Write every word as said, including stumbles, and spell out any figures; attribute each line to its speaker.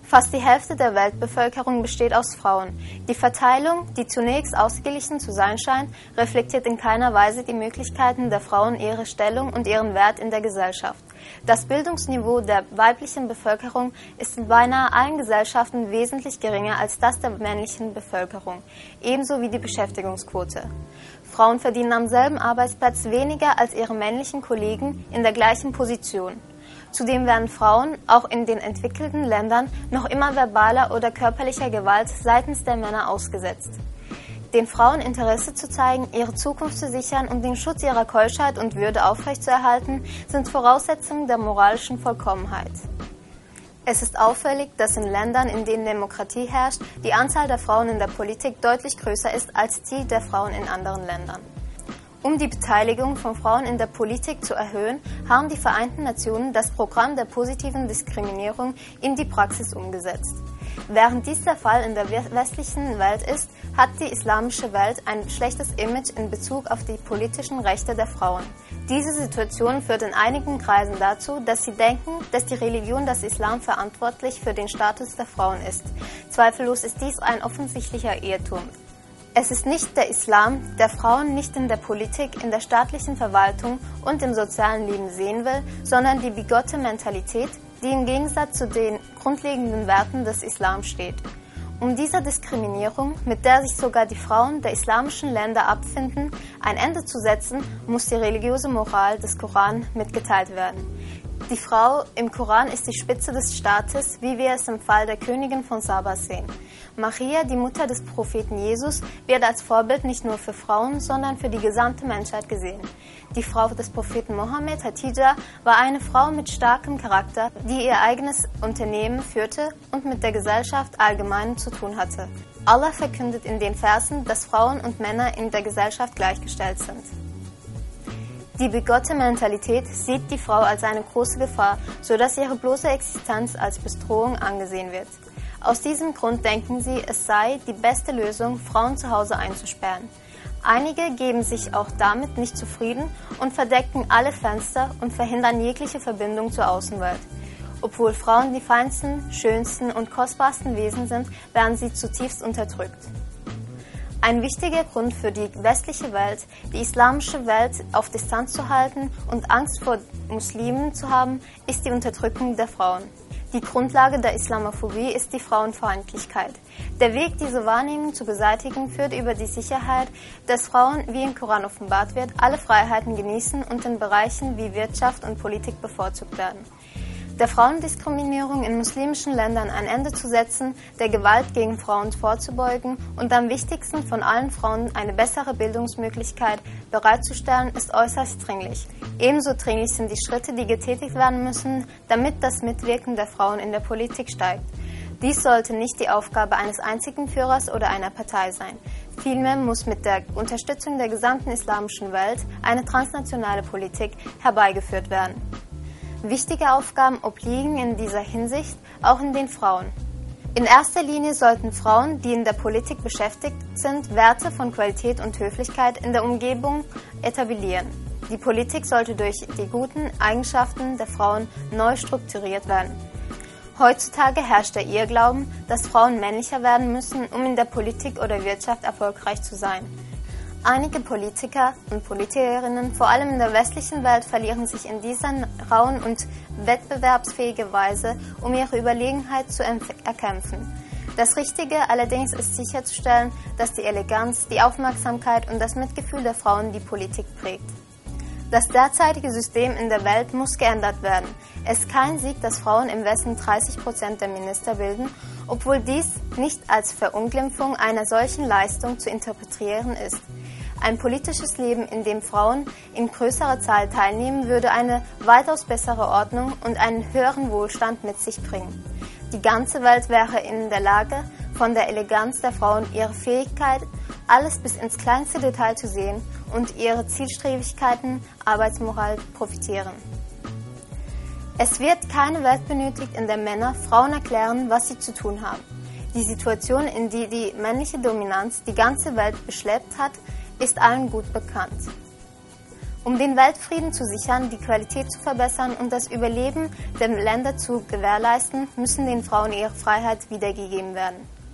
Speaker 1: Fast die Hälfte der Weltbevölkerung besteht aus Frauen. Die Verteilung, die zunächst ausgeglichen zu sein scheint, reflektiert in keiner Weise die Möglichkeiten der Frauen, ihre Stellung und ihren Wert in der Gesellschaft. Das Bildungsniveau der weiblichen Bevölkerung ist in beinahe allen Gesellschaften wesentlich geringer als das der männlichen Bevölkerung, ebenso wie die Beschäftigungsquote. Frauen verdienen am selben Arbeitsplatz weniger als ihre männlichen Kollegen in der gleichen Position. Zudem werden Frauen, auch in den entwickelten Ländern, noch immer verbaler oder körperlicher Gewalt seitens der Männer ausgesetzt. Den Frauen Interesse zu zeigen, ihre Zukunft zu sichern und den Schutz ihrer Keuschheit und Würde aufrechtzuerhalten, sind Voraussetzungen der moralischen Vollkommenheit. Es ist auffällig, dass in Ländern, in denen Demokratie herrscht, die Anzahl der Frauen in der Politik deutlich größer ist als die der Frauen in anderen Ländern. Um die Beteiligung von Frauen in der Politik zu erhöhen, haben die Vereinten Nationen das Programm der positiven Diskriminierung in die Praxis umgesetzt. Während dies der Fall in der westlichen Welt ist, hat die islamische Welt ein schlechtes Image in Bezug auf die politischen Rechte der Frauen. Diese Situation führt in einigen Kreisen dazu, dass sie denken, dass die Religion des Islam verantwortlich für den Status der Frauen ist. Zweifellos ist dies ein offensichtlicher Irrtum. Es ist nicht der Islam, der Frauen nicht in der Politik, in der staatlichen Verwaltung und im sozialen Leben sehen will, sondern die bigotte Mentalität, die im Gegensatz zu den grundlegenden Werten des Islam steht. Um dieser Diskriminierung, mit der sich sogar die Frauen der islamischen Länder abfinden, ein Ende zu setzen, muss die religiöse Moral des Koran mitgeteilt werden. Die Frau im Koran ist die Spitze des Staates, wie wir es im Fall der Königin von Saba sehen. Maria, die Mutter des Propheten Jesus, wird als Vorbild nicht nur für Frauen, sondern für die gesamte Menschheit gesehen. Die Frau des Propheten Mohammed, Hatidja, war eine Frau mit starkem Charakter, die ihr eigenes Unternehmen führte und mit der Gesellschaft allgemein zu tun hatte. Allah verkündet in den Versen, dass Frauen und Männer in der Gesellschaft gleichgestellt sind. Die bigotte Mentalität sieht die Frau als eine große Gefahr, sodass ihre bloße Existenz als Bedrohung angesehen wird. Aus diesem Grund denken sie, es sei die beste Lösung, Frauen zu Hause einzusperren. Einige geben sich auch damit nicht zufrieden und verdecken alle Fenster und verhindern jegliche Verbindung zur Außenwelt. Obwohl Frauen die feinsten, schönsten und kostbarsten Wesen sind, werden sie zutiefst unterdrückt. Ein wichtiger Grund für die westliche Welt, die islamische Welt auf Distanz zu halten und Angst vor Muslimen zu haben, ist die Unterdrückung der Frauen. Die Grundlage der Islamophobie ist die Frauenfeindlichkeit. Der Weg, diese Wahrnehmung zu beseitigen, führt über die Sicherheit, dass Frauen, wie im Koran offenbart wird, alle Freiheiten genießen und in Bereichen wie Wirtschaft und Politik bevorzugt werden. Der Frauendiskriminierung in muslimischen Ländern ein Ende zu setzen, der Gewalt gegen Frauen vorzubeugen und am wichtigsten von allen Frauen eine bessere Bildungsmöglichkeit bereitzustellen, ist äußerst dringlich. Ebenso dringlich sind die Schritte, die getätigt werden müssen, damit das Mitwirken der Frauen in der Politik steigt. Dies sollte nicht die Aufgabe eines einzigen Führers oder einer Partei sein. Vielmehr muss mit der Unterstützung der gesamten islamischen Welt eine transnationale Politik herbeigeführt werden. Wichtige Aufgaben obliegen in dieser Hinsicht auch in den Frauen. In erster Linie sollten Frauen, die in der Politik beschäftigt sind, Werte von Qualität und Höflichkeit in der Umgebung etablieren. Die Politik sollte durch die guten Eigenschaften der Frauen neu strukturiert werden. Heutzutage herrscht der Irrglauben, dass Frauen männlicher werden müssen, um in der Politik oder Wirtschaft erfolgreich zu sein. Einige Politiker und Politikerinnen, vor allem in der westlichen Welt, verlieren sich in dieser rauen und wettbewerbsfähigen Weise, um ihre Überlegenheit zu erkämpfen. Das Richtige allerdings ist sicherzustellen, dass die Eleganz, die Aufmerksamkeit und das Mitgefühl der Frauen die Politik prägt. Das derzeitige System in der Welt muss geändert werden. Es ist kein Sieg, dass Frauen im Westen dreißig Prozent der Minister bilden, obwohl dies nicht als Verunglimpfung einer solchen Leistung zu interpretieren ist. Ein politisches Leben, in dem Frauen in größerer Zahl teilnehmen, würde eine weitaus bessere Ordnung und einen höheren Wohlstand mit sich bringen. Die ganze Welt wäre in der Lage, von der Eleganz der Frauen, ihre Fähigkeit, alles bis ins kleinste Detail zu sehen und ihre Zielstrebigkeiten, Arbeitsmoral profitieren. Es wird keine Welt benötigt, in der Männer Frauen erklären, was sie zu tun haben. Die Situation, in die die männliche Dominanz die ganze Welt beschleppt hat, ist allen gut bekannt. Um den Weltfrieden zu sichern, die Qualität zu verbessern und das Überleben der Länder zu gewährleisten, müssen den Frauen ihre Freiheit wiedergegeben werden.